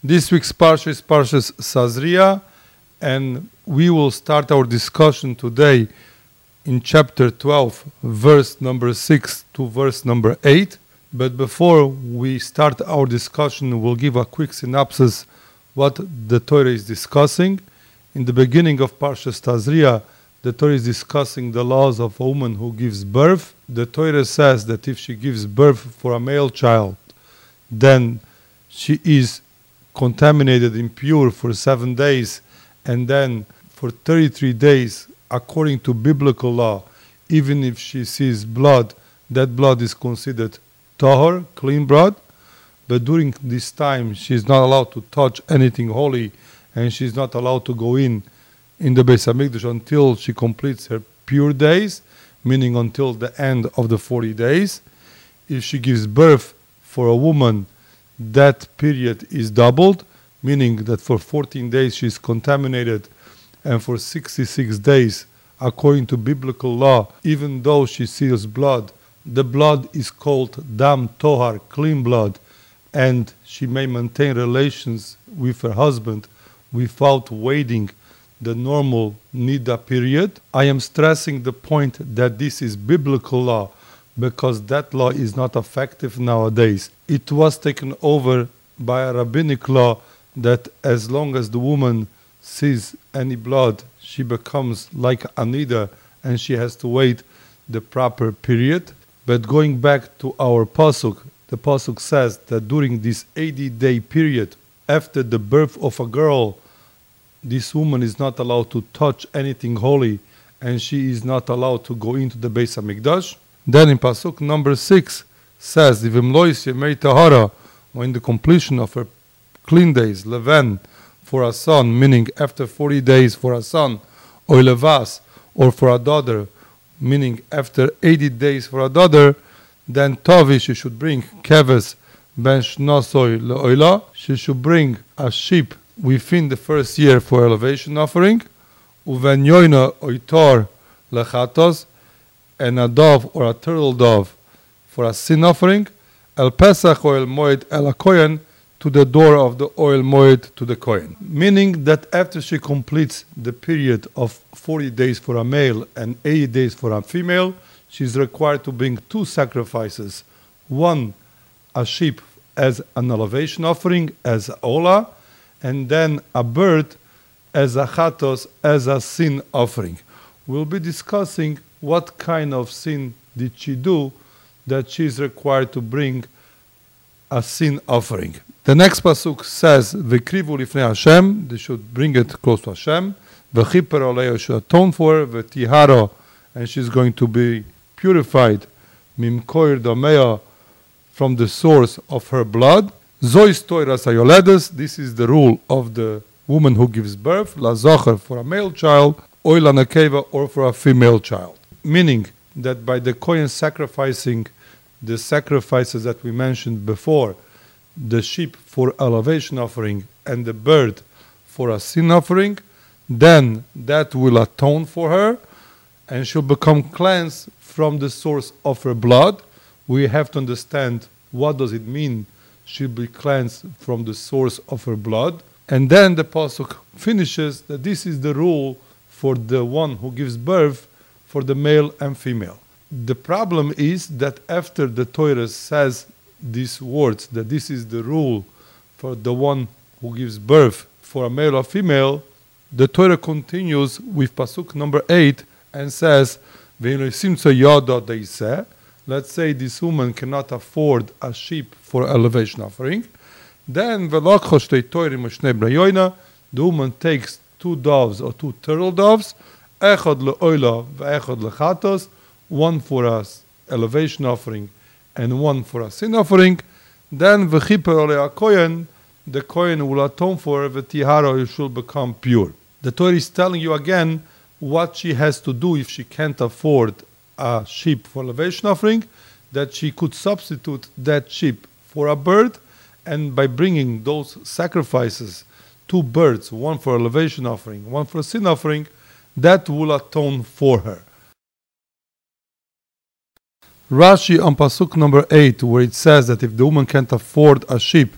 This week's Parsha is Parshas Sazria, and we will start our discussion today in chapter 12, verse number 6 to verse number 8. But before we start our discussion, we'll give a quick synopsis what the Torah is discussing. In the beginning of Parshas Tazria, the Torah is discussing the laws of a woman who gives birth. The Torah says that if she gives birth for a male child, then she is contaminated, impure for 7 days, and then for 33 days, according to biblical law, even if she sees blood, that blood is considered tahor, clean blood. But during this time, she is not allowed to touch anything holy, and she is not allowed to go in the Beis HaMikdash until she completes her pure days, meaning until the end of the 40 days. If she gives birth for a woman, that period is doubled, meaning that for 14 days she is contaminated, and for 66 days, according to biblical law, even though she sees blood, the blood is called dam tohar, clean blood, and she may maintain relations with her husband without waiting the normal nida period. I am stressing the point that this is biblical law, because that law is not effective nowadays. It was taken over by a rabbinic law that as long as the woman sees any blood, she becomes like a nida and she has to wait the proper period. But going back to our pasuk, the pasuk says that during this 80-day period, after the birth of a girl, this woman is not allowed to touch anything holy, and she is not allowed to go into the Beis HaMikdash. Then in pasuk number 6 says, "Ivim lois yemei tahara," when the completion of her clean days, leven, for a son, meaning after 40 days for a son, or levas, or for a daughter, meaning after 80 days for a daughter, then Tavi, she should bring keves ben shnosoi leoila, she should bring a sheep within the first year for elevation offering, uven yoina oitor lechatos, and a dove or a turtle dove for a sin offering, el pesach or el moed el kohen, to the door of the oil moed to the kohen. Meaning that after she completes the period of 40 days for a male and 80 days for a female, she is required to bring 2 sacrifices. One, a sheep as an elevation offering, as ola, and then a bird as a chatos, as a sin offering. We'll be discussing what kind of sin did she do that she is required to bring a sin offering. The next pasuk says, "V'krivu lifnei Hashem," they should bring it close to Hashem. "V'chiper olei," should atone for her. "V'tiharo," and she's going to be purified, "mimkoir damea," from the source of her blood. "Zois toiras hayoledes," this is the rule of the woman who gives birth. "Lazocher," for a male child. "Oy lanakeva," or for a female child. Meaning that by the Kohen sacrificing the sacrifices that we mentioned before, the sheep for elevation offering and the bird for a sin offering, then that will atone for her and she'll become cleansed from the source of her blood. We have to understand what does it mean she'll be cleansed from the source of her blood. And then the pasuk finishes that this is the rule for the one who gives birth, for the male and female. The problem is that after the Torah says these words, that this is the rule for the one who gives birth, for a male or female, the Torah continues with pasuk number 8 and says, let's say this woman cannot afford a sheep for elevation offering. Then the woman takes 2 doves or 2 turtle doves, one for a elevation offering and one for a sin offering. Then the kohen will atone for her, v'tihara, she will become pure. The Torah is telling you again what she has to do if she can't afford a sheep for elevation offering, that she could substitute that sheep for a bird, and by bringing those sacrifices, 2 birds, one for elevation offering, one for a sin offering, that will atone for her. Rashi on pasuk number 8, where it says that if the woman can't afford a sheep,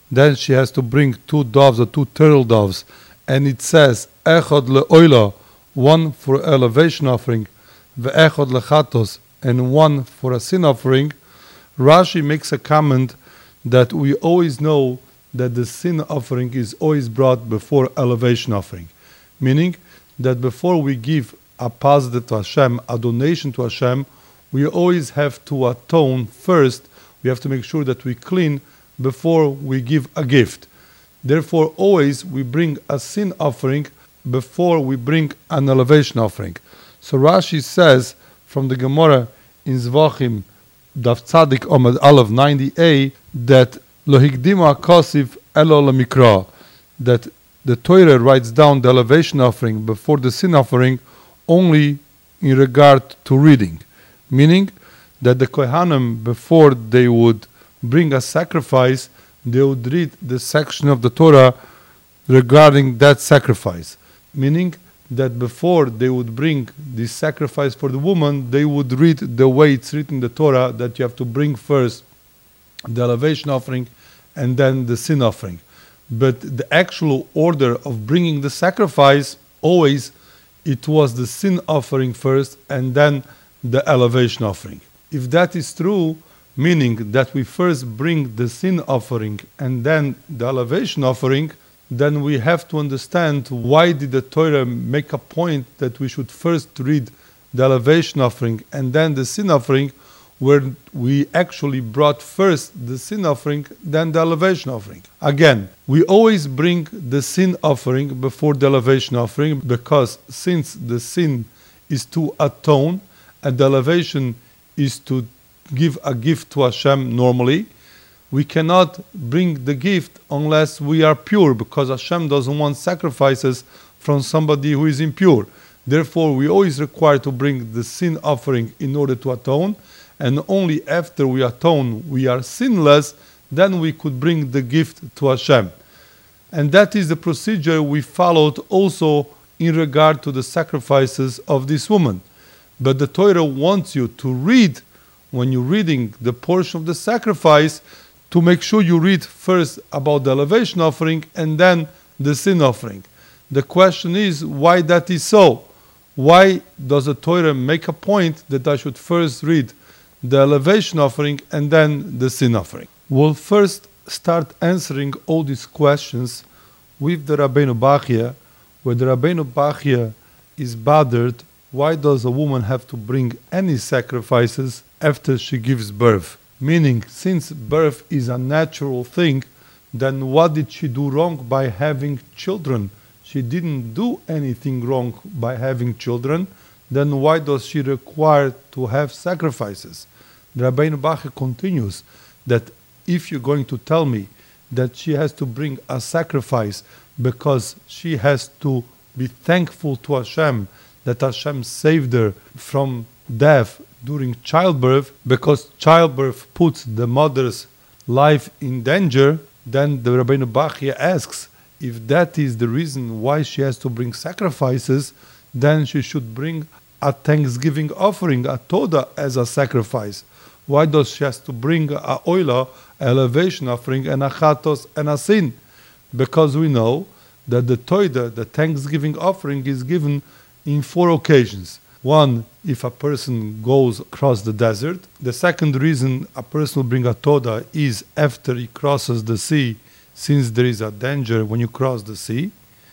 then she has to bring 2 doves or 2 turtle doves, and it says echad le'oila, one for elevation offering, ve'echad lechatos, and one for a sin offering, Rashi makes a comment that we always know that the sin offering is always brought before elevation offering, meaning that before we give a positive to Hashem, a donation to Hashem, we always have to atone first. We have to make sure that we clean before we give a gift. Therefore, always we bring a sin offering before we bring an elevation offering. So Rashi says from the Gemara in Zvachim, Daf Tzadik Omad Aleph 90a, that Lo hikdima kosif elo lemikra, that the Torah writes down the elevation offering before the sin offering only in regard to reading, meaning that the Kohanim, before they would bring a sacrifice, they would read the section of the Torah regarding that sacrifice, meaning that before they would bring the sacrifice for the woman, they would read the way it's written in the Torah, that you have to bring first the elevation offering and then the sin offering. But the actual order of bringing the sacrifice, always it was the sin offering first and then the elevation offering. If that is true, meaning that we first bring the sin offering and then the elevation offering, then we have to understand why did the Torah make a point that we should first read the elevation offering and then the sin offering, where we actually brought first the sin offering, then the elevation offering. Again, we always bring the sin offering before the elevation offering, because since the sin is to atone and the elevation is to give a gift to Hashem normally, we cannot bring the gift unless we are pure, because Hashem doesn't want sacrifices from somebody who is impure. Therefore, we always require to bring the sin offering in order to atone, and only after we atone, we are sinless, then we could bring the gift to Hashem. And that is the procedure we followed also in regard to the sacrifices of this woman. But the Torah wants you to read, when you're reading the portion of the sacrifice, to make sure you read first about the elevation offering and then the sin offering. The question is, why that is so? Why does the Torah make a point that I should first read the elevation offering and then the sin offering? We'll first start answering all these questions with the Rabbeinu Bachya, where the Rabbeinu Bachya is bothered, why does a woman have to bring any sacrifices after she gives birth? Meaning, since birth is a natural thing, then what did she do wrong by having children? She didn't do anything wrong by having children, then why does she require to have sacrifices? The Rabbeinu Bachya continues that if you're going to tell me that she has to bring a sacrifice because she has to be thankful to Hashem that Hashem saved her from death during childbirth, because childbirth puts the mother's life in danger, then the Rabbeinu Bachya asks, if that is the reason why she has to bring sacrifices, then she should bring a thanksgiving offering, a toda, as a sacrifice. Why does she has to bring a oila, elevation offering, and a chatos and a sin? Because we know that the toda, the thanksgiving offering, is given in 4 occasions. One, if a person goes across the desert. The second reason a person will bring a toda is after he crosses the sea, since there is a danger when you cross the sea.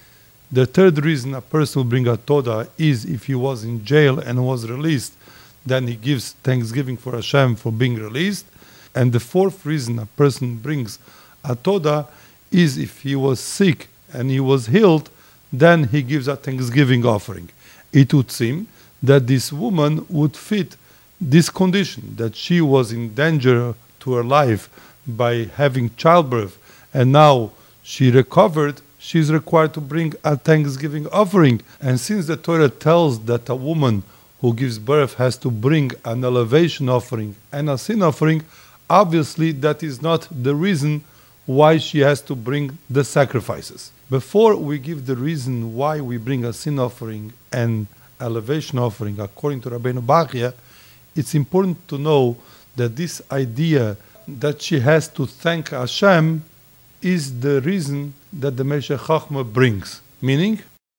The third reason a person will bring a toda is if he was in jail and was released, then he gives thanksgiving for Hashem for being released. And the fourth reason a person brings a toda is if he was sick and he was healed, then he gives a thanksgiving offering. It would seem that this woman would fit this condition, that she was in danger to her life by having childbirth, and now she recovered, she's required to bring a thanksgiving offering. And since the Torah tells that a woman who gives birth has to bring an elevation offering and a sin offering, obviously that is not the reason why she has to bring the sacrifices. Before we give the reason why we bring a sin offering and elevation offering according to Rabbeinu Bachya, it's important to know that this idea that she has to thank Hashem is the reason that the Meshech Chochmah brings. Meaning,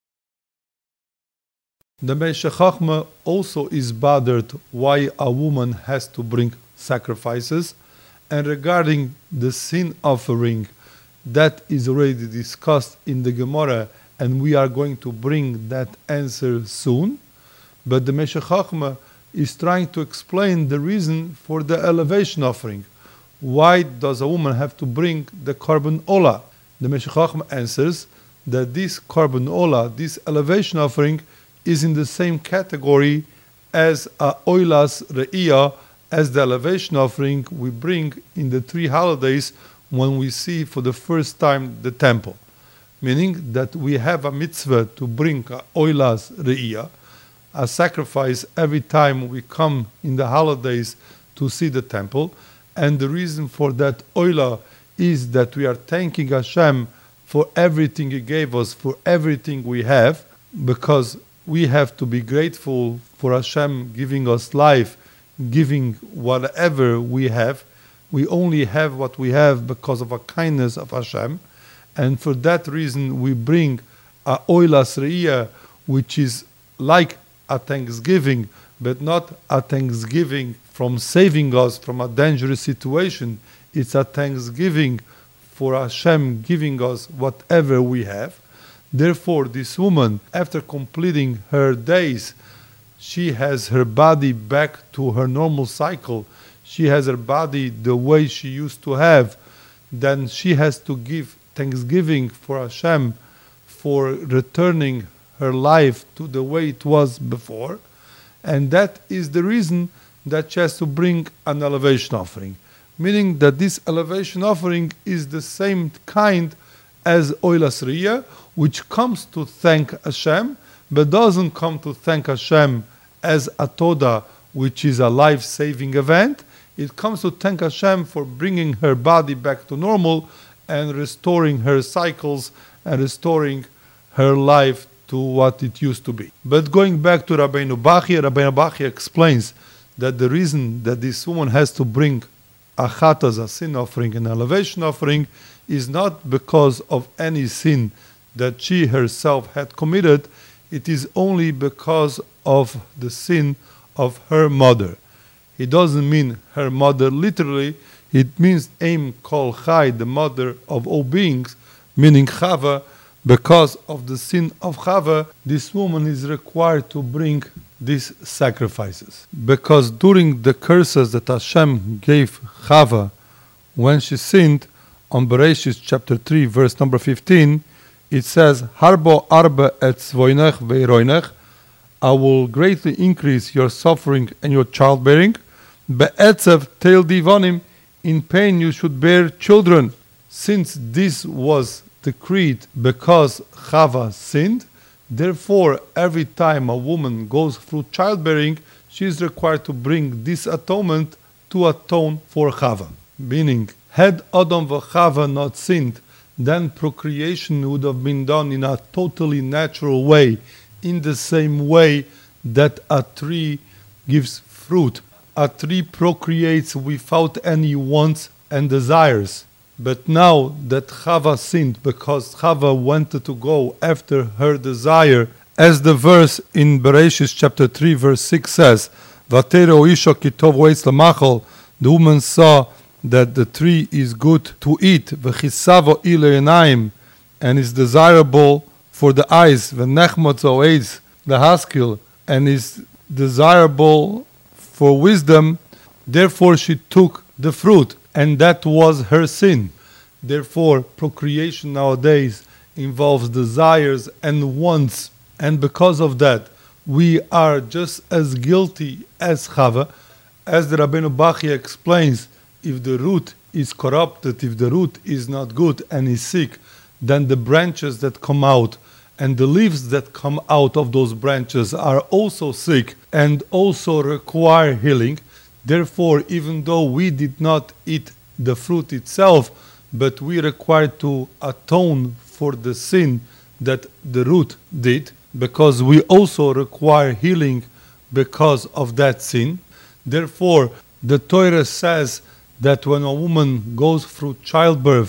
the Meshech Chochmah also is bothered why a woman has to bring sacrifices. And regarding the sin offering, that is already discussed in the Gemara, and we are going to bring that answer soon. But the Meshech Chochmah is trying to explain the reason for the elevation offering. Why does a woman have to bring the Korban Olah? The Meshech Chochmah answers that this Korban Olah, this elevation offering, is in the same category as a Oilas Re'iyah, as the elevation offering we bring in the 3 holidays when we see for the first time the temple. Meaning that we have a mitzvah to bring a Oilas Re'iyah, a sacrifice every time we come in the holidays to see the temple. And the reason for that Oilah is that we are thanking Hashem for everything He gave us, for everything we have, because we have to be grateful for Hashem giving us life, giving whatever we have. We only have what we have because of a kindness of Hashem. And for that reason, we bring a Oilas Re'iyah, which is like a thanksgiving, but not a thanksgiving from saving us from a dangerous situation. It's a thanksgiving for Hashem giving us whatever we have. Therefore, this woman, after completing her days, she has her body back to her normal cycle. She has her body the way she used to have. Then she has to give thanksgiving for Hashem for returning her life to the way it was before. And that is the reason that she has to bring an elevation offering. Meaning that this elevation offering is the same kind as Oilas Re'iyah, which comes to thank Hashem, but doesn't come to thank Hashem as a Todah, which is a life-saving event. It comes to thank Hashem for bringing her body back to normal and restoring her cycles and restoring her life to what it used to be. But going back to Rabbeinu Bachya explains that the reason that this woman has to bring a chatas, a sin offering, an elevation offering, is not because of any sin that she herself had committed. It is only because of the sin of her mother. It doesn't mean her mother literally. It means Em Kol Chai, the mother of all beings, meaning Chava. Because of the sin of Chava, this woman is required to bring these sacrifices. Because during the curses that Hashem gave Chava when she sinned, on Bereshit chapter 3, verse number 15, it says, Harbo arba et zvoinech veiroinech, I will greatly increase your suffering and your childbearing. Be'etzev teil divanim, in pain you should bear children. Since this was decreed because Chava sinned, therefore every time a woman goes through childbearing, she is required to bring this atonement to atone for Chava. Meaning, had Adam and Chava not sinned, then procreation would have been done in a totally natural way, in the same way that a tree gives fruit. A tree procreates without any wants and desires. But now that Chava sinned, because Chava wanted to go after her desire, as the verse in Bereshit chapter 3 verse 6 says, Vatero isha ki tov oetz lamachol, the woman saw that the tree is good to eat, v'chisavo ile einayim, and is desirable for the eyes, v'nechmot zo'etz lehaskil, and is desirable for wisdom, therefore she took the fruit, and that was her sin. Therefore, procreation nowadays involves desires and wants, and because of that, we are just as guilty as Chava. As the Rabbeinu Bachya explains, if the root is corrupted, if the root is not good and is sick, then the branches that come out and the leaves that come out of those branches are also sick and also require healing. Therefore, even though we did not eat the fruit itself, but we require to atone for the sin that the root did, because we also require healing because of that sin. Therefore, the Torah says that when a woman goes through childbirth,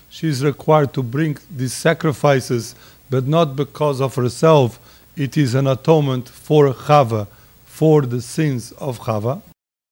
she is required to bring these sacrifices, but not because of herself. It is an atonement for Chava, for the sins of Chava.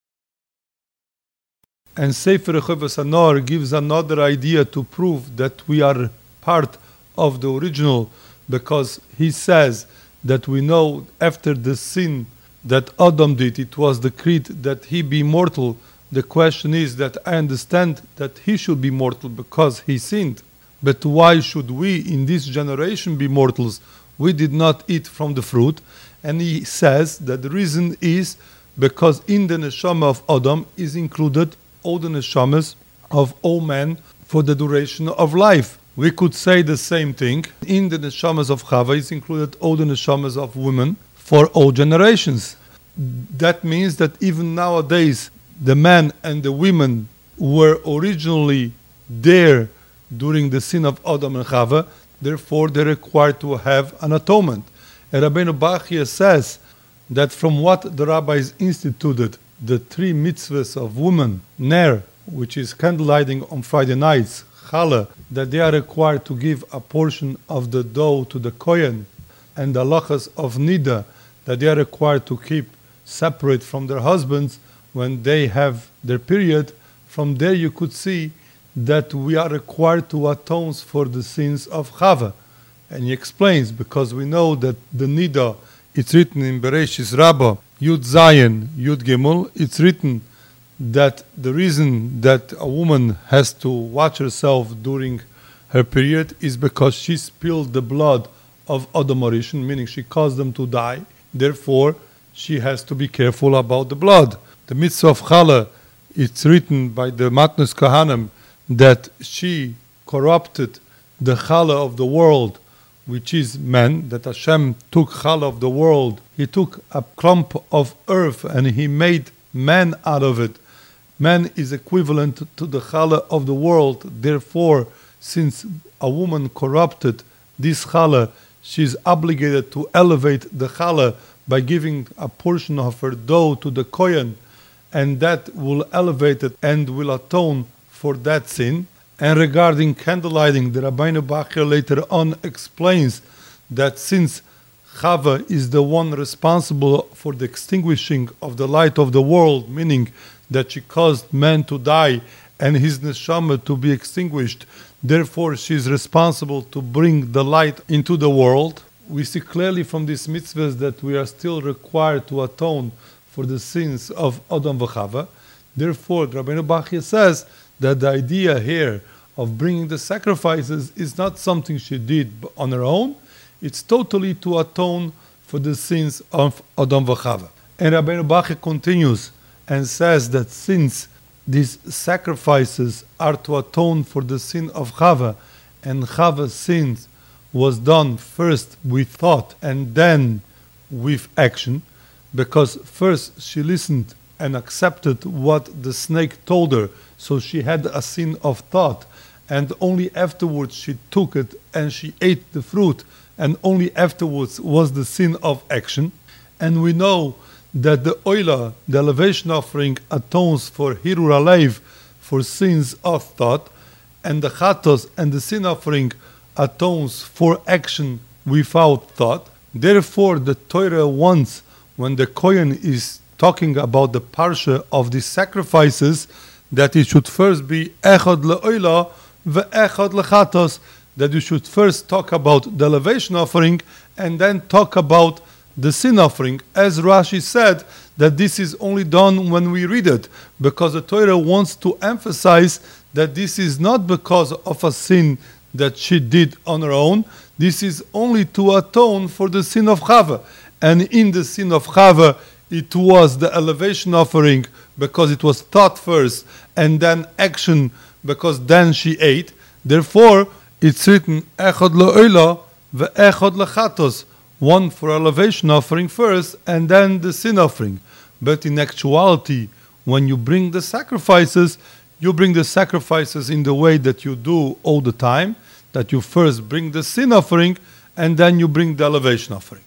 And Sefer Chovos HaNoar gives another idea to prove that we are part of the original, because he says that we know after the sin that Adam did, it was decreed that he be mortal. The question is that I understand that he should be mortal because he sinned. But why should we in this generation be mortals? We did not eat from the fruit. And he says that the reason is because in the neshama of Adam is included all the neshamas of all men for the duration of life. We could say the same thing. In the neshamas of Chava is included all the neshamas of women for all generations. That means that even nowadays, the men and the women were originally there during the sin of Adam and Chava, therefore they're required to have an atonement. And Rabbeinu Bachya says that from what the rabbis instituted, the 3 mitzvahs of women, Ner, which is candlelighting on Friday nights, Challah, that they are required to give a portion of the dough to the Kohen, and the halachas of Nida, that they are required to keep separate from their husbands when they have their period. From there you could see that we are required to atone for the sins of Chava. And he explains, because we know that the Nida, it's written in Bereshis Rabbah, Yud Zayin, Yud Gimel, it's written that the reason that a woman has to watch herself during her period is because she spilled the blood of Adam Harishon, meaning she caused them to die. Therefore, she has to be careful about the blood. The mitzvah of Challah, it's written by the Matnos Kohanim that she corrupted the Challah of the world, which is man, that Hashem took Challah of the world. He took a clump of earth and he made man out of it. Man is equivalent to the Challah of the world. Therefore, since a woman corrupted this Challah, she is obligated to elevate the Challah by giving a portion of her dough to the Kohen, and that will elevate it and will atone for that sin. And regarding candlelighting, the Rabbeinu Bachya later on explains that since Chava is the one responsible for the extinguishing of the light of the world, meaning that she caused man to die and his neshama to be extinguished, therefore she is responsible to bring the light into the world. We see clearly from these mitzvahs that we are still required to atone for the sins of Adam v'Chava. Therefore, Rabbeinu Bachya says that the idea here of bringing the sacrifices is not something she did on her own. It's totally to atone for the sins of Adam v'Chava. And Rabbeinu Bachya continues and says that since these sacrifices are to atone for the sin of Chava, and Chava's sins was done first with thought and then with action, because first she listened and accepted what the snake told her, so she had a sin of thought, and only afterwards she took it and she ate the fruit, and only afterwards was the sin of action. And we know that the oila, the elevation offering, atones for hirur alev, for sins of thought, and the chatos and the sin offering atones for action without thought. Therefore, the Torah wants, when the Kohen is talking about the parsha of the sacrifices, that it should first be echad le'oila ve'echad lechatos, that you should first talk about the elevation offering and then talk about the sin offering. As Rashi said, that this is only done when we read it, because the Torah wants to emphasize that this is not because of a sin that she did on her own. This is only to atone for the sin of Chava. And in the sin of Chava, it was the elevation offering, because it was thought first, and then action, because then she ate. Therefore, it's written, Echad le'oila ve'echad lechatos, one for elevation offering first, and then the sin offering. But in actuality, when you bring the sacrifices, you bring the sacrifices in the way that you do all the time, that you first bring the sin offering, and then you bring the elevation offering.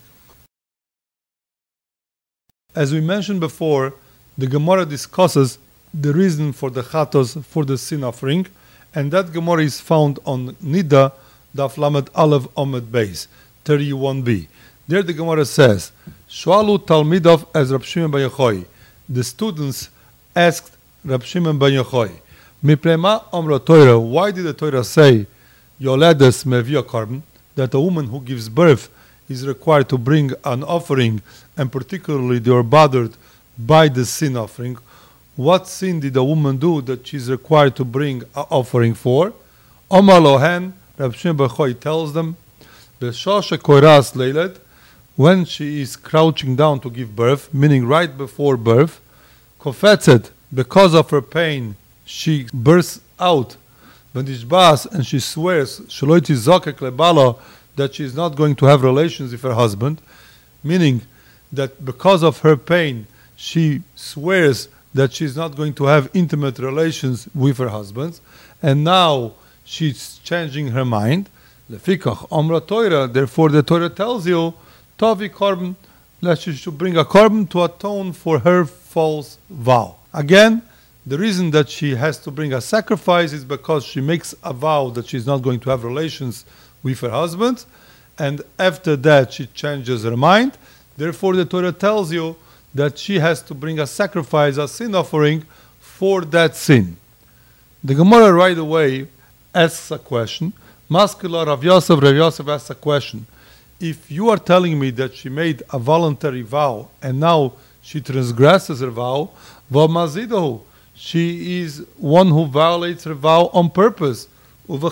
As we mentioned before, the Gemara discusses the reason for the chatos, for the sin offering, And that Gemara is found on Nida, Daf Lamed Aleph Amud Beis, 31b. There the Gemara says, Sh'alu Talmidov as Rab Shimon ben Yochai. The students asked Rab Shimon ben Yochai, Miprema Amra Torah, why did the Torah say, Yoledes mevia korban, that a woman who gives birth is required to bring an offering, and particularly they are bothered by the sin offering? What sin did a woman do that she is required to bring an offering for? Omar Lohen, Rab Shimon ben Yochai tells them, B'shasha koras leilet, when she is crouching down to give birth, meaning right before birth, kofetzet, because of her pain, she bursts out, and she swears that she is not going to have relations with her husband, meaning that because of her pain, she swears that she is not going to have intimate relations with her husband, and now she's changing her mind. Therefore, the Torah tells you, Tavi korban, that she should bring a korban to atone for her false vow. Again, the reason that she has to bring a sacrifice is because she makes a vow that she's not going to have relations with her husband, and after that she changes her mind. Therefore, the Torah tells you that she has to bring a sacrifice, a sin offering for that sin. The Gemara right away asks a question. Maskila Rav Yosef asks a question. If you are telling me that she made a voluntary vow and now she transgresses her vow, v'mazidahu, she is one who violates her vow on purpose. In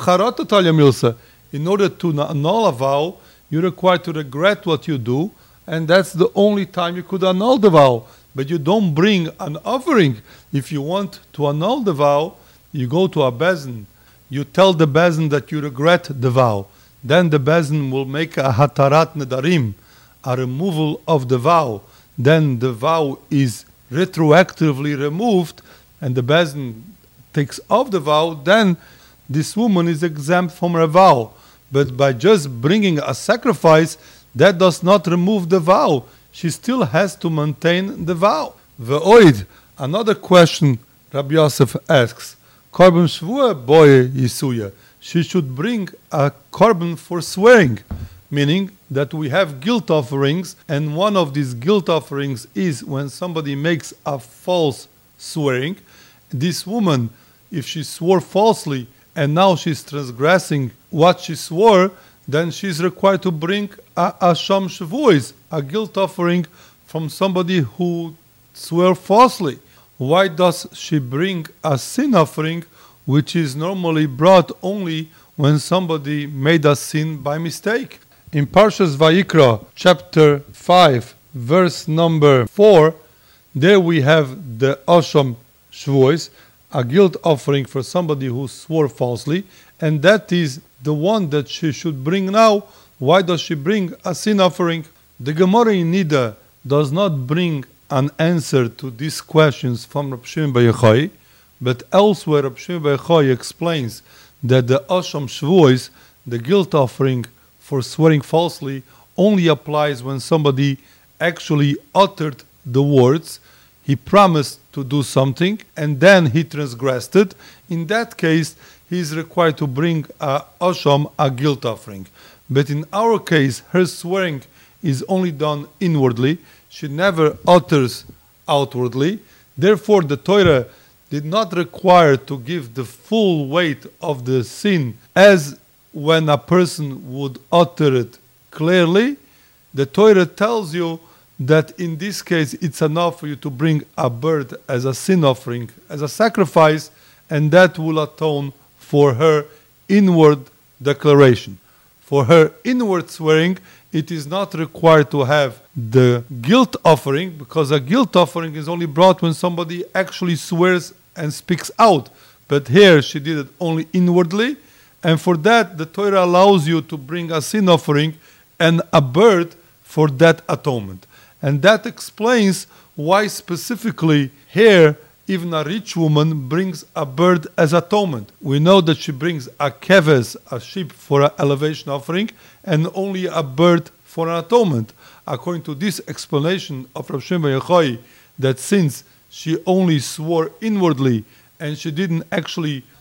order to annul a vow, you're required to regret what you do, and that's the only time you could annul the vow. But you don't bring an offering. If you want to annul the vow, you go to a bezin. You tell the bezin that you regret the vow. Then the bezin will make a hatarat nedarim, a removal of the vow. Then the vow is retroactively removed, and the bezin takes off the vow. Then this woman is exempt from her vow. But by just bringing a sacrifice, that does not remove the vow. She still has to maintain the vow. Ve'oid, another question Rabbi Yosef asks, korban shvua boye yisuya. She should bring a korban for swearing, meaning that we have guilt offerings, and one of these guilt offerings is when somebody makes a false swearing. This woman, if she swore falsely and now she's transgressing what she swore, then she's required to bring a sham shavuos, a guilt offering from somebody who swore falsely. Why does she bring a sin offering, which is normally brought only when somebody made a sin by mistake? In Parshas Vayikra, chapter 5, verse number 4, there we have the Asham Shavuos, a guilt offering for somebody who swore falsely, and that is the one that she should bring now. Why does she bring a sin offering? The Gemara in Nida does not bring an answer to these questions from Rab Shimon ben Yochai, but elsewhere Rab Shimon ben Yochai explains that the Asham Shavuos, the guilt offering for swearing falsely, only applies when somebody actually uttered the words, he promised to do something, and then he transgressed it. In that case, he is required to bring a asham, a guilt offering. But in our case, her swearing is only done inwardly. She never utters outwardly. Therefore, the Torah did not require to give the full weight of the sin as when a person would utter it clearly. The Torah tells you that in this case it's enough for you to bring a bird as a sin offering, as a sacrifice, and that will atone for her inward declaration. For her inward swearing, it is not required to have the guilt offering, because a guilt offering is only brought when somebody actually swears and speaks out. But here she did it only inwardly, and for that the Torah allows you to bring a sin offering and a bird for that atonement. And that explains why specifically here even a rich woman brings a bird as atonement. We know that she brings a keves, a sheep, for an elevation offering, and only a bird for an atonement. According to this explanation of Rav Shimon ben Yochai, that since she only swore inwardly and she didn't actually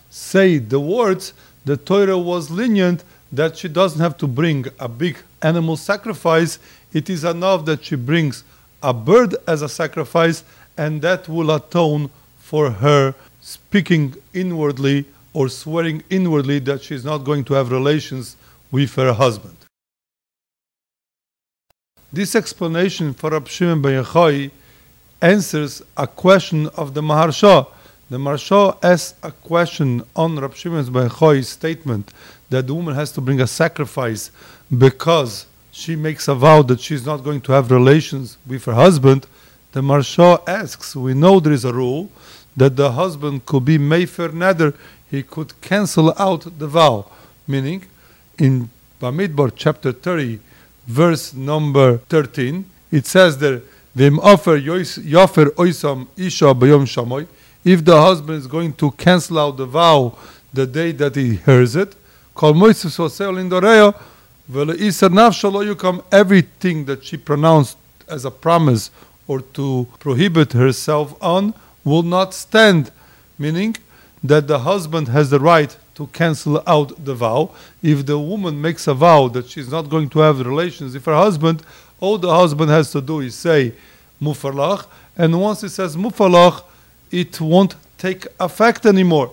say the words, the Torah was lenient that she doesn't have to bring a big animal sacrifice. It is enough that she brings a bird as a sacrifice, and that will atone for her speaking inwardly or swearing inwardly that she is not going to have relations with her husband. This explanation for Rab Shimon ben Yochai answers a question of the Maharsha. The Maharsha asks a question on Rab Shimon ben Yochai's statement that the woman has to bring a sacrifice because she makes a vow that she's not going to have relations with her husband. The Maharsha asks, we know there is a rule that the husband could be mefer neder, he could cancel out the vow. Meaning, in Bamidbar chapter 30, verse number 13, it says there, V'im offer yofer oisam isha b'yom shamoy, if the husband is going to cancel out the vow the day that he hears it, kol moises oseo lindoreo, v'le'isar nafsha lo yukam, everything that she pronounced as a promise or to prohibit herself on will not stand. Meaning that the husband has the right to cancel out the vow. If the woman makes a vow that she's not going to have relations with her husband, all the husband has to do is say mufarlach, and once he says mufarlach, it won't take effect anymore.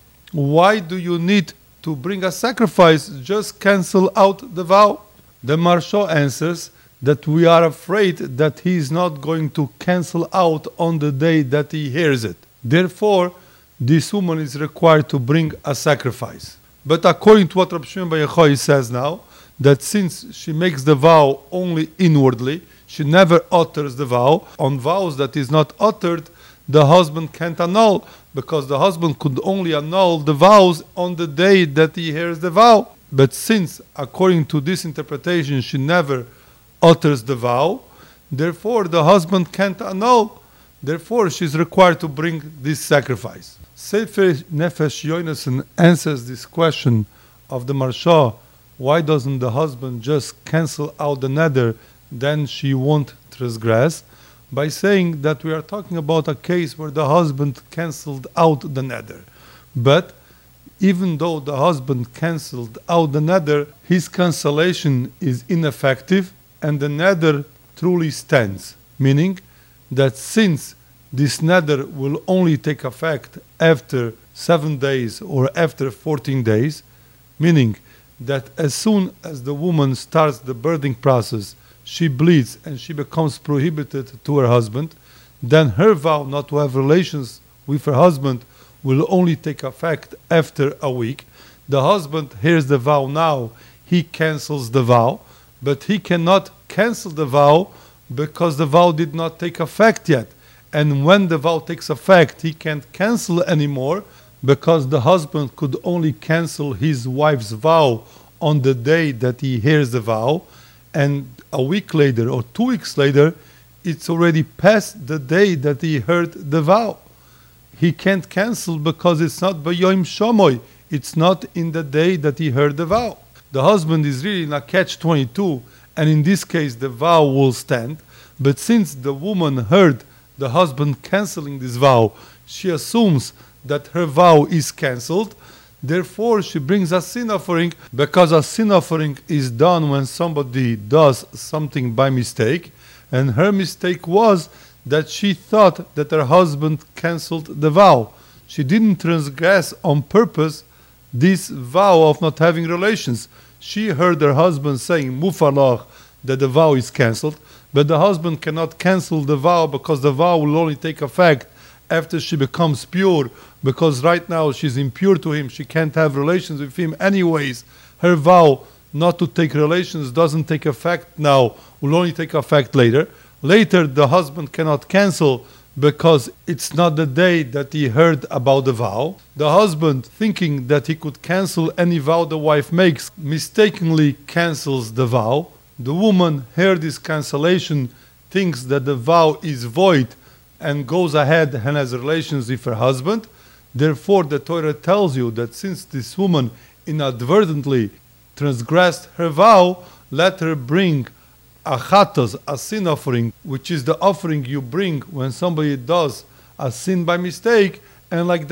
Why do you need to bring a sacrifice? Just cancel out the vow. The Maharsha answers that we are afraid that he is not going to cancel out on the day that he hears it. Therefore, this woman is required to bring a sacrifice. But according to what Rab Shimon ben Yochai says now, that since she makes the vow only inwardly, she never utters the vow. On vows that is not uttered, the husband can't annul, because the husband could only annul the vows on the day that he hears the vow. But since, according to this interpretation, she never utters the vow, therefore the husband can't annul. Therefore, she's required to bring this sacrifice. Sefer Nefesh Yonason answers this question of the Maharsha, why doesn't the husband just cancel out the neder, then she won't transgress, by saying that we are talking about a case where the husband cancelled out the neder. But even though the husband cancelled out the neder, his cancellation is ineffective and the neder truly stands. Meaning that since this neder will only take effect after 7 days or after 14 days, meaning that as soon as the woman starts the birthing process, she bleeds and she becomes prohibited to her husband, then her vow not to have relations with her husband will only take effect after a week. The husband hears the vow now, he cancels the vow, but he cannot cancel the vow because the vow did not take effect yet. And when the vow takes effect, he can't cancel anymore, because the husband could only cancel his wife's vow on the day that he hears the vow, and a week later or 2 weeks later, it's already past the day that he heard the vow. He can't cancel because it's not B'yom Shamoy, it's not in the day that he heard the vow. The husband is really in a catch-22, and in this case the vow will stand, but since the woman heard the husband canceling this vow, she assumes that her vow is cancelled. Therefore, she brings a sin offering, because a sin offering is done when somebody does something by mistake, and her mistake was that she thought that her husband cancelled the vow. She didn't transgress on purpose this vow of not having relations. She heard her husband saying mufalach, that the vow is cancelled, but the husband cannot cancel the vow because the vow will only take effect after she becomes pure, because right now she's impure to him, she can't have relations with him anyways. Her vow not to take relations doesn't take effect now, will only take effect later. Later the husband cannot cancel because it's not the day that he heard about the vow. The husband, thinking that he could cancel any vow the wife makes, mistakenly cancels the vow. The woman heard this cancellation, thinks that the vow is void, and goes ahead and has relations with her husband. Therefore, the Torah tells you that since this woman inadvertently transgressed her vow, let her bring a chatos, a sin offering, which is the offering you bring when somebody does a sin by mistake, and like that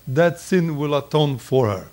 that sin will atone for her.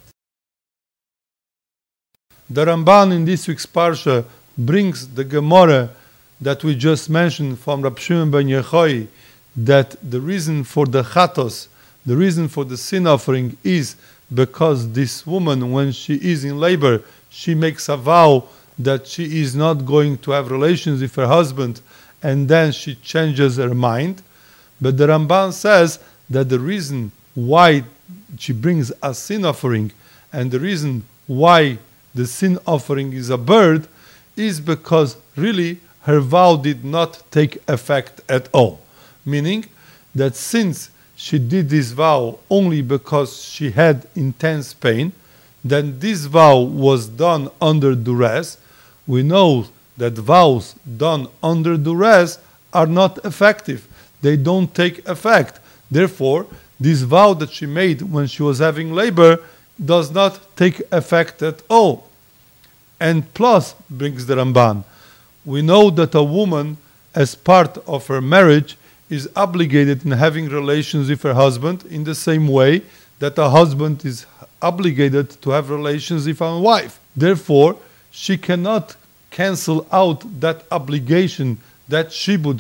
The Ramban in this week's Parsha brings the Gemara that we just mentioned from Rab Shimon ben Yochai, that the reason for the chatos, the reason for the sin offering is because this woman, when she is in labor, she makes a vow that she is not going to have relations with her husband, and then she changes her mind. But the Ramban says that the reason why she brings a sin offering and the reason why the sin offering is a bird is because really her vow did not take effect at all. Meaning that since she did this vow only because she had intense pain, then this vow was done under duress. We know that vows done under duress are not effective. They don't take effect. Therefore, this vow that she made when she was having labor does not take effect at all. And plus, brings the Ramban, we know that a woman, as part of her marriage, is obligated in having relations with her husband in the same way that a husband is obligated to have relations with a wife. Therefore, she cannot cancel out that obligation that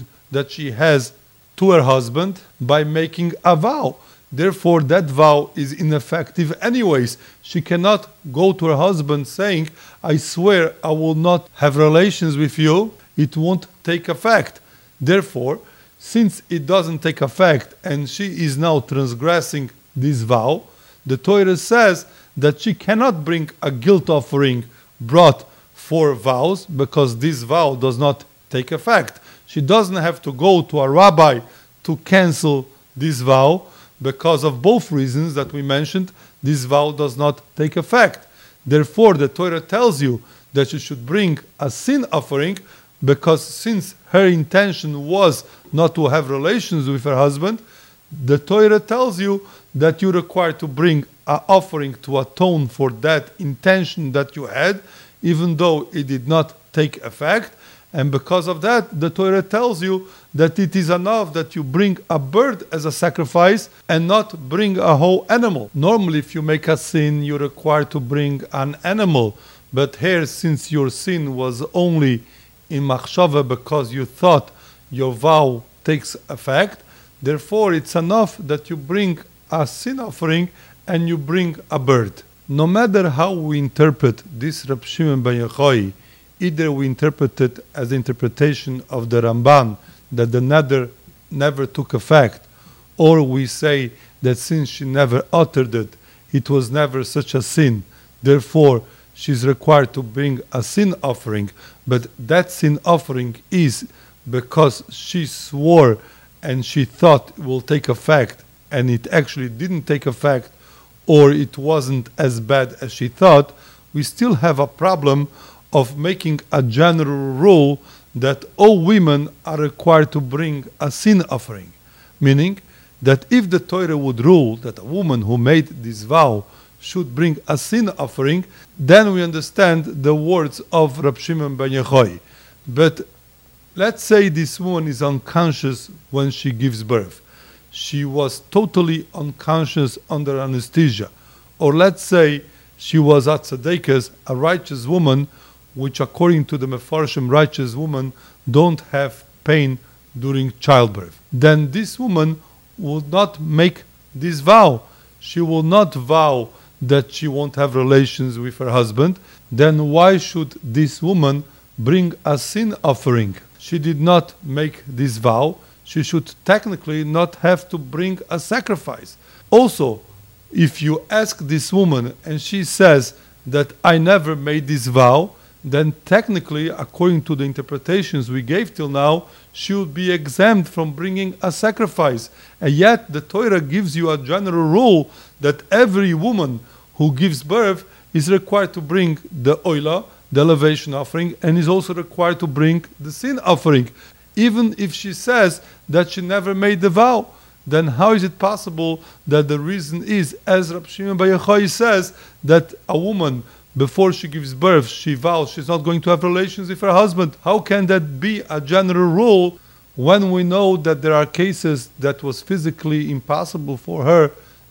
she has to her husband by making a vow. Therefore, that vow is ineffective anyways. She cannot go to her husband saying, I swear I will not have relations with you. It won't take effect. Therefore, since it doesn't take effect and she is now transgressing this vow, the Torah says that she cannot bring a guilt offering brought for vows because this vow does not take effect. She doesn't have to go to a rabbi to cancel this vow. Because of both reasons that we mentioned, this vow does not take effect. Therefore, the Torah tells you that you should bring a sin offering, because since her intention was not to have relations with her husband, the Torah tells you that you're required to bring an offering to atone for that intention that you had, even though it did not take effect. And because of that, the Torah tells you that it is enough that you bring a bird as a sacrifice and not bring a whole animal. Normally, if you make a sin, you're required to bring an animal. But here, since your sin was only in machshava because you thought your vow takes effect, therefore it's enough that you bring a sin offering and you bring a bird. No matter how we interpret this Rab Shimon ben Yochai, either we interpret it as the interpretation of the Ramban, that the neder never took effect, or we say that since she never uttered it, it was never such a sin, therefore she's required to bring a sin offering, but that sin offering is because she swore and she thought it will take effect, and it actually didn't take effect, or it wasn't as bad as she thought, we still have a problem of making a general rule that all women are required to bring a sin offering. Meaning that if the Torah would rule that a woman who made this vow should bring a sin offering, then we understand the words of Rab Shimon ben Yochai. But let's say this woman is unconscious when she gives birth. She was totally unconscious under anesthesia. Or let's say she was at tzedekah, a righteous woman, which according to the Mefarshim, righteous women don't have pain during childbirth. Then this woman would not make this vow. She will not vow that she won't have relations with her husband. Then why should this woman bring a sin offering? She did not make this vow. She should technically not have to bring a sacrifice. Also, if you ask this woman and she says that I never made this vow, then technically, according to the interpretations we gave till now, she would be exempt from bringing a sacrifice. And yet the Torah gives you a general rule that every woman who gives birth is required to bring the oila, the elevation offering, and is also required to bring the sin offering. Even if she says that she never made the vow, then how is it possible that the reason is, as Rab Shimon ben Yochai says, that a woman, before she gives birth, she vows she's not going to have relations with her husband? How can that be a general rule when we know that there are cases that was physically impossible for her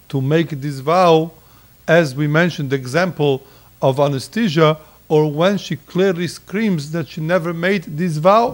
to make this vow, as we mentioned the example of anesthesia, or when she clearly screams that she never made this vow?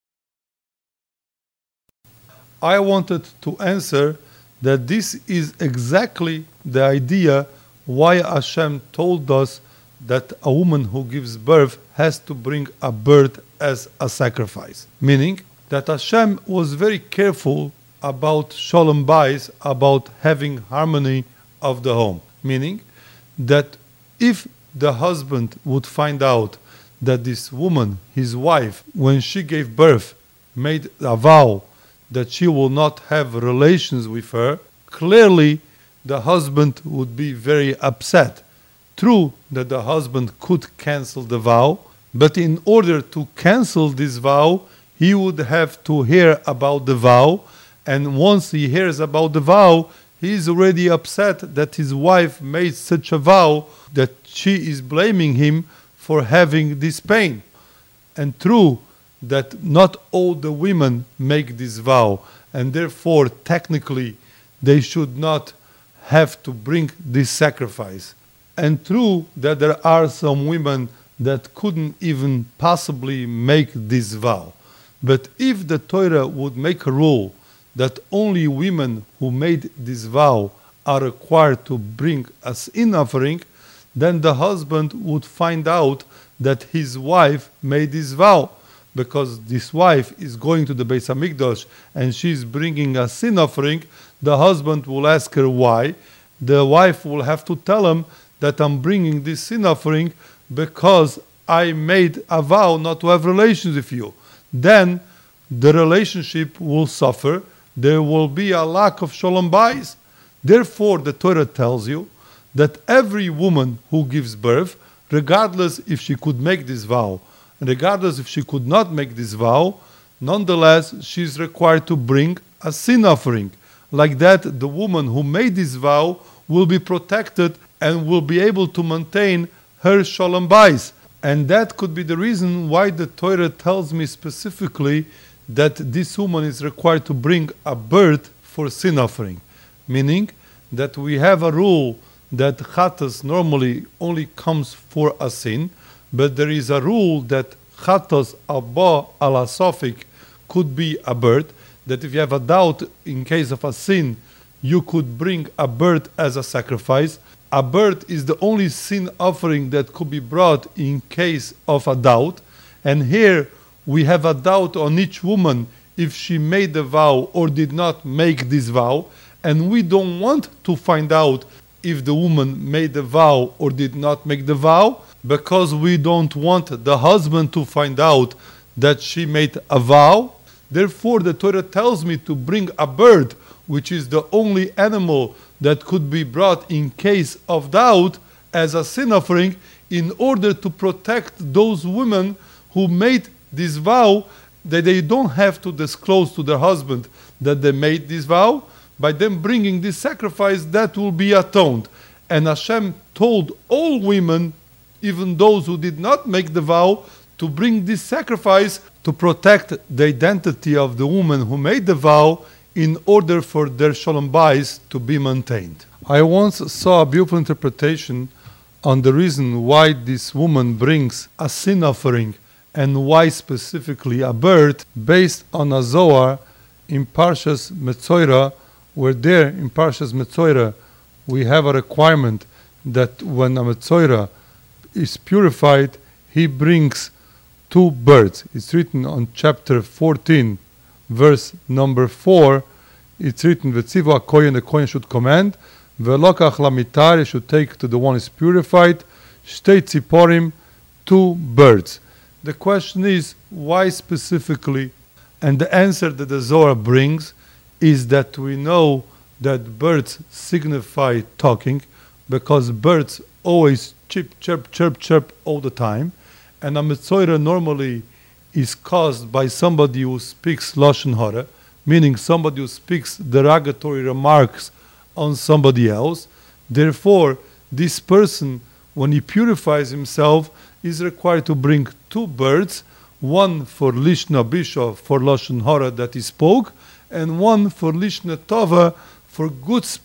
I wanted to answer that this is exactly the idea why Hashem told us that a woman who gives birth has to bring a bird as a sacrifice. Meaning that Hashem was very careful about Shalom Bayis, about having harmony of the home. Meaning that if the husband would find out that this woman, his wife, when she gave birth, made a vow that she will not have relations with her, clearly the husband would be very upset. True that the husband could cancel the vow, but in order to cancel this vow, he would have to hear about the vow, and once he hears about the vow, he is already upset that his wife made such a vow that she is blaming him for having this pain. And true that not all the women make this vow, and therefore technically they should not have to bring this sacrifice. And true that there are some women that couldn't even possibly make this vow. But if the Torah would make a rule that only women who made this vow are required to bring a sin offering, then the husband would find out that his wife made this vow. Because this wife is going to the Beis HaMikdash and she's bringing a sin offering, the husband will ask her why. The wife will have to tell him that I'm bringing this sin offering because I made a vow not to have relations with you. Then the relationship will suffer. There will be a lack of Shalom Bayis. Therefore, the Torah tells you that every woman who gives birth, regardless if she could make this vow, regardless if she could not make this vow, nonetheless, she is required to bring a sin offering. Like that, the woman who made this vow will be protected and will be able to maintain her Shalom Bayis. And that could be the reason why the Torah tells me specifically that this woman is required to bring a bird for sin offering. Meaning that we have a rule that chatas normally only comes for a sin, but there is a rule that chatas abba ala sofik could be a bird, that if you have a doubt in case of a sin, you could bring a bird as a sacrifice. A bird is the only sin offering that could be brought in case of a doubt. And here we have a doubt on each woman if she made the vow or did not make this vow. And we don't want to find out if the woman made the vow or did not make the vow, because we don't want the husband to find out that she made a vow. Therefore, the Torah tells me to bring a bird, which is the only animal that could be brought in case of doubt as a sin offering, in order to protect those women who made this vow, that they don't have to disclose to their husband that they made this vow. By them bringing this sacrifice, that will be atoned. And Hashem told all women, even those who did not make the vow, to bring this sacrifice to protect the identity of the woman who made the vow, in order for their Shalom Bayis to be maintained. I once saw a beautiful interpretation on the reason why this woman brings a sin offering and why specifically a bird, based on a Zohar in Parshas Metzoira, where there in Parshas Metzoira we have a requirement that when a Metzoira is purified, he brings 2 birds. It's written on chapter 14, verse number 4. It's written, V'tzivu HaKohen, the Kohen should command, V'lokach lamitar, he should take to the one who is purified, Shtei tziporim, 2 birds. The question is, why specifically? And the answer that the Zohar brings is that we know that birds signify talking, because birds always chirp, chirp, chirp, chirp all the time. And a Metzoira normally is caused by somebody who speaks Lashon Hara, meaning somebody who speaks derogatory remarks on somebody else. Therefore, this person, when he purifies himself, is required to bring 2 birds, one for Lishna Bisha, for Lashon Hara that he spoke, and one for Lishna Tova, for good speech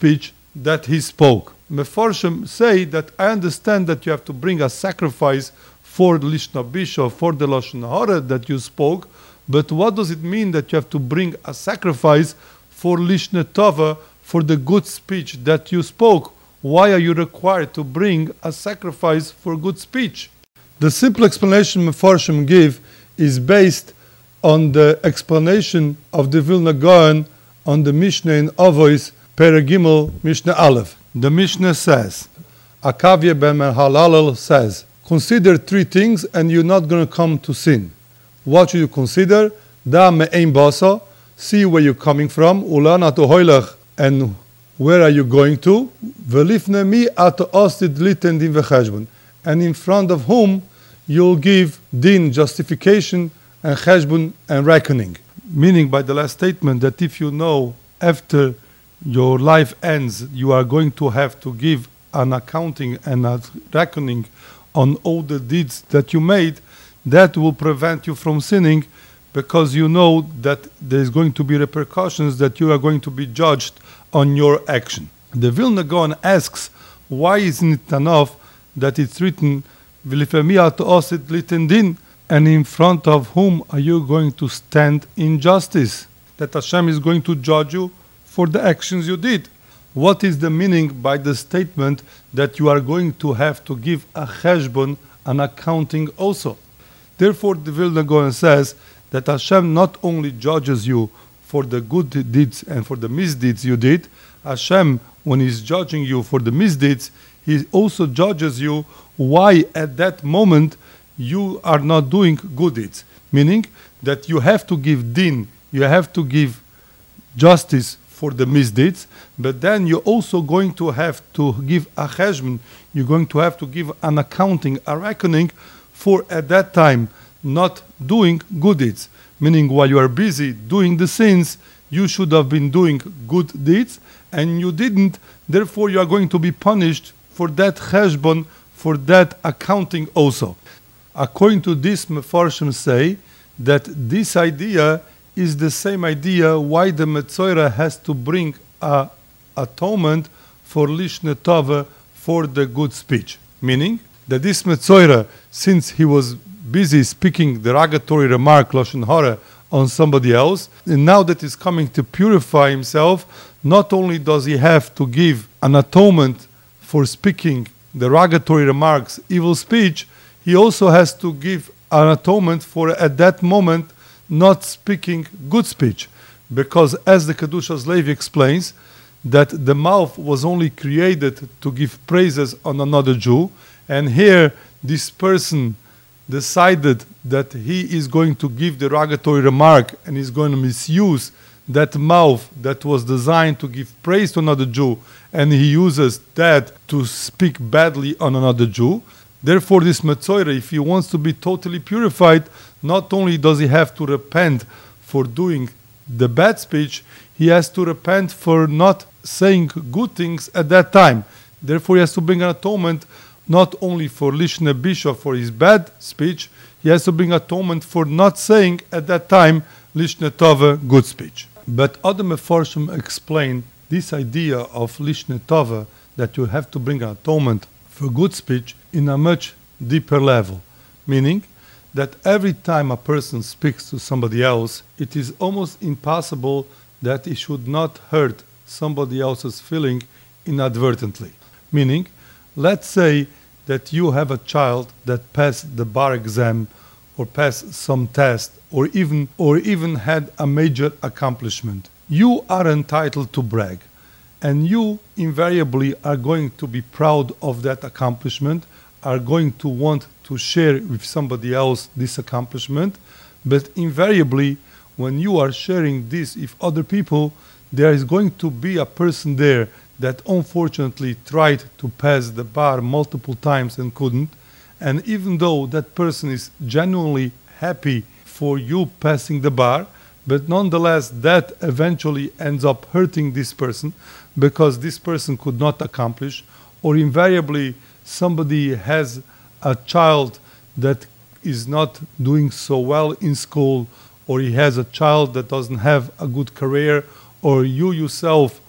that he spoke. Mefarshim say that I understand that you have to bring a sacrifice for the Lishna Bisha, for the Lashon Hara that you spoke, but what does it mean that you have to bring a sacrifice for Lishna Tova, for the good speech that you spoke? Why are you required to bring a sacrifice for good speech? The simple explanation Mefarshim give is based on the explanation of the Vilna Gaon on the Mishnah in Avos, Peragimel, Mishnah Aleph. The Mishnah says, Akavya ben Halalel says, consider three things and you're not going to come to sin. What should you consider? Da me'ein basa, see where you're coming from, ulana to hoilach, and where are you going to? Velifne mi ato ostid liten din vecheshbon, and in front of whom you'll give din, justification, and cheshbon, and reckoning. Meaning by the last statement that if you know after your life ends, you are going to have to give an accounting and a reckoning on all the deeds that you made, that will prevent you from sinning, because you know that there is going to be repercussions, that you are going to be judged on your action. The Vilna Gaon asks, why isn't it enough that it's written, and in front of whom are you going to stand in justice? That Hashem is going to judge you for the actions you did. What is the meaning by the statement that you are going to have to give a cheshbon, an accounting also? Therefore, the Vilna Gaon says that Hashem not only judges you for the good deeds and for the misdeeds you did, Hashem, when He's judging you for the misdeeds, He also judges you why at that moment you are not doing good deeds. Meaning that you have to give din, you have to give justice for the misdeeds, but then you're also going to have to give a cheshbon, you're going to have to give an accounting, a reckoning for at that time not doing good deeds. Meaning while you are busy doing the sins, you should have been doing good deeds and you didn't, therefore you are going to be punished for that cheshbon, for that accounting also. According to this, Mefarshim say that this idea is the same idea why the Metzoira has to bring a atonement for Lishna Tova, for the good speech. Meaning that this Metzoira, since he was busy speaking derogatory remark, Lashon Hara, on somebody else, and now that he's coming to purify himself, not only does he have to give an atonement for speaking derogatory remarks, evil speech, he also has to give an atonement for at that moment not speaking good speech. Because as the Kedushas Levi explains, that the mouth was only created to give praises on another Jew, and here this person decided that he is going to give derogatory remark and is going to misuse that mouth that was designed to give praise to another Jew, and he uses that to speak badly on another Jew. Therefore, this Metzoira, if he wants to be totally purified, not only does he have to repent for doing the bad speech, he has to repent for not saying good things at that time. Therefore, he has to bring an atonement not only for Lishna Bisha, for his bad speech, he has to bring atonement for not saying at that time Lishna Tova, good speech. But other Mefarshim explain this idea of Lishna Tova, that you have to bring an atonement for good speech, in a much deeper level. Meaning that every time a person speaks to somebody else, it is almost impossible that he should not hurt somebody else's feeling inadvertently. Meaning, let's say that you have a child that passed the bar exam or passed some test or even had a major accomplishment. You are entitled to brag, and you invariably are going to be proud of that accomplishment, are going to want to share with somebody else this accomplishment, but invariably when you are sharing this with other people, there is going to be a person there that unfortunately tried to pass the bar multiple times and couldn't, and even though that person is genuinely happy for you passing the bar, but nonetheless that eventually ends up hurting this person because this person could not accomplish, or invariably somebody has a child that is not doing so well in school, or he has a child that doesn't have a good career, or you yourself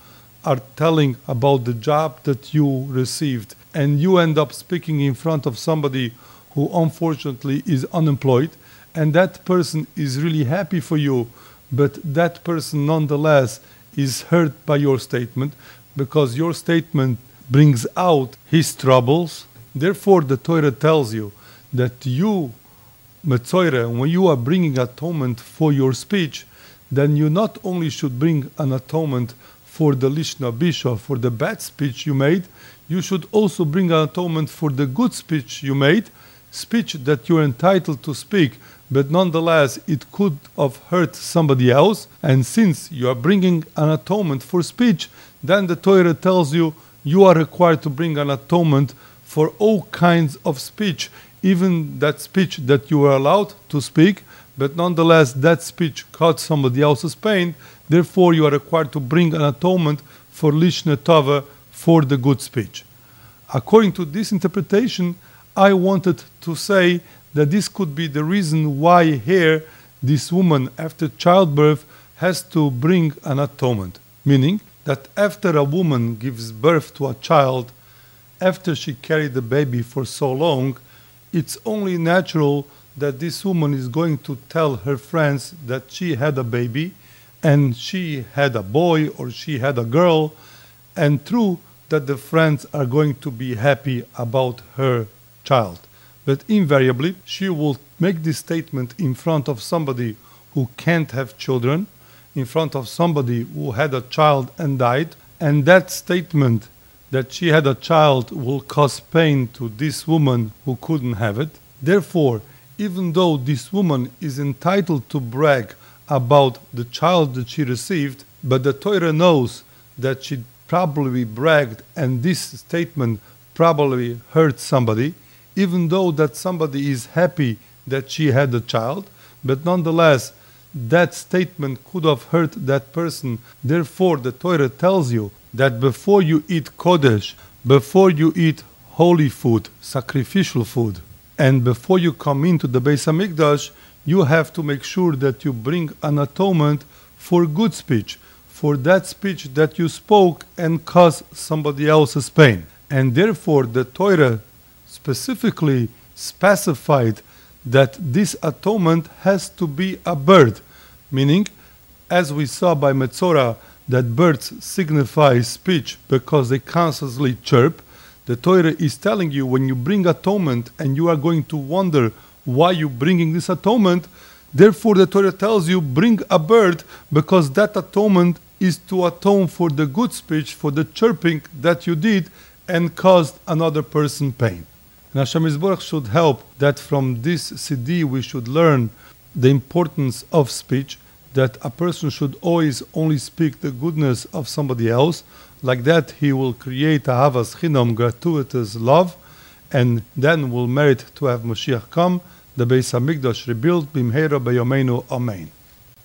are telling about the job that you received, and you end up speaking in front of somebody who unfortunately is unemployed, and that person is really happy for you, but that person nonetheless is hurt by your statement because your statement brings out his troubles. Therefore, the Torah tells you that you, Metzoire, when you are bringing atonement for your speech, then you not only should bring an atonement for the Lishna Bisha, for the bad speech you made, you should also bring an atonement for the good speech you made, speech that you're entitled to speak, but nonetheless it could have hurt somebody else. And since you are bringing an atonement for speech, then the Torah tells you you are required to bring an atonement for all kinds of speech, even that speech that you are allowed to speak, but nonetheless that speech caused somebody else's pain. Therefore, you are required to bring an atonement for Lishna Tova, for the good speech. According to this interpretation, I wanted to say that this could be the reason why here this woman after childbirth has to bring an atonement. Meaning that after a woman gives birth to a child, after she carried the baby for so long, it's only natural that this woman is going to tell her friends that she had a baby and she had a boy or she had a girl, and true that the friends are going to be happy about her child. But invariably, she will make this statement in front of somebody who can't have children, in front of somebody who had a child and died, and that statement that she had a child will cause pain to this woman who couldn't have it. Therefore, even though this woman is entitled to brag about the child that she received, but the Torah knows that she probably bragged and this statement probably hurt somebody, even though that somebody is happy that she had a child, but nonetheless that statement could have hurt that person. Therefore, the Torah tells you that before you eat Kodesh, before you eat holy food, sacrificial food, and before you come into the Beis HaMikdash, you have to make sure that you bring an atonement for good speech, for that speech that you spoke and caused somebody else's pain. And therefore, the Torah specifically specified that this atonement has to be a bird, meaning, as we saw by Metzora, that birds signify speech because they constantly chirp. The Torah is telling you when you bring atonement and you are going to wonder why you're bringing this atonement, therefore the Torah tells you bring a bird because that atonement is to atone for the good speech, for the chirping that you did and caused another person pain. And Hashem Yisborach should help that from this CD we should learn the importance of speech, that a person should always only speak the goodness of somebody else. Like that he will create a Ahavas Chinam, gratuitous love, and then will merit to have Mashiach come, the Beis HaMikdash rebuilt, Bimheira B'Yomeinu, Amen.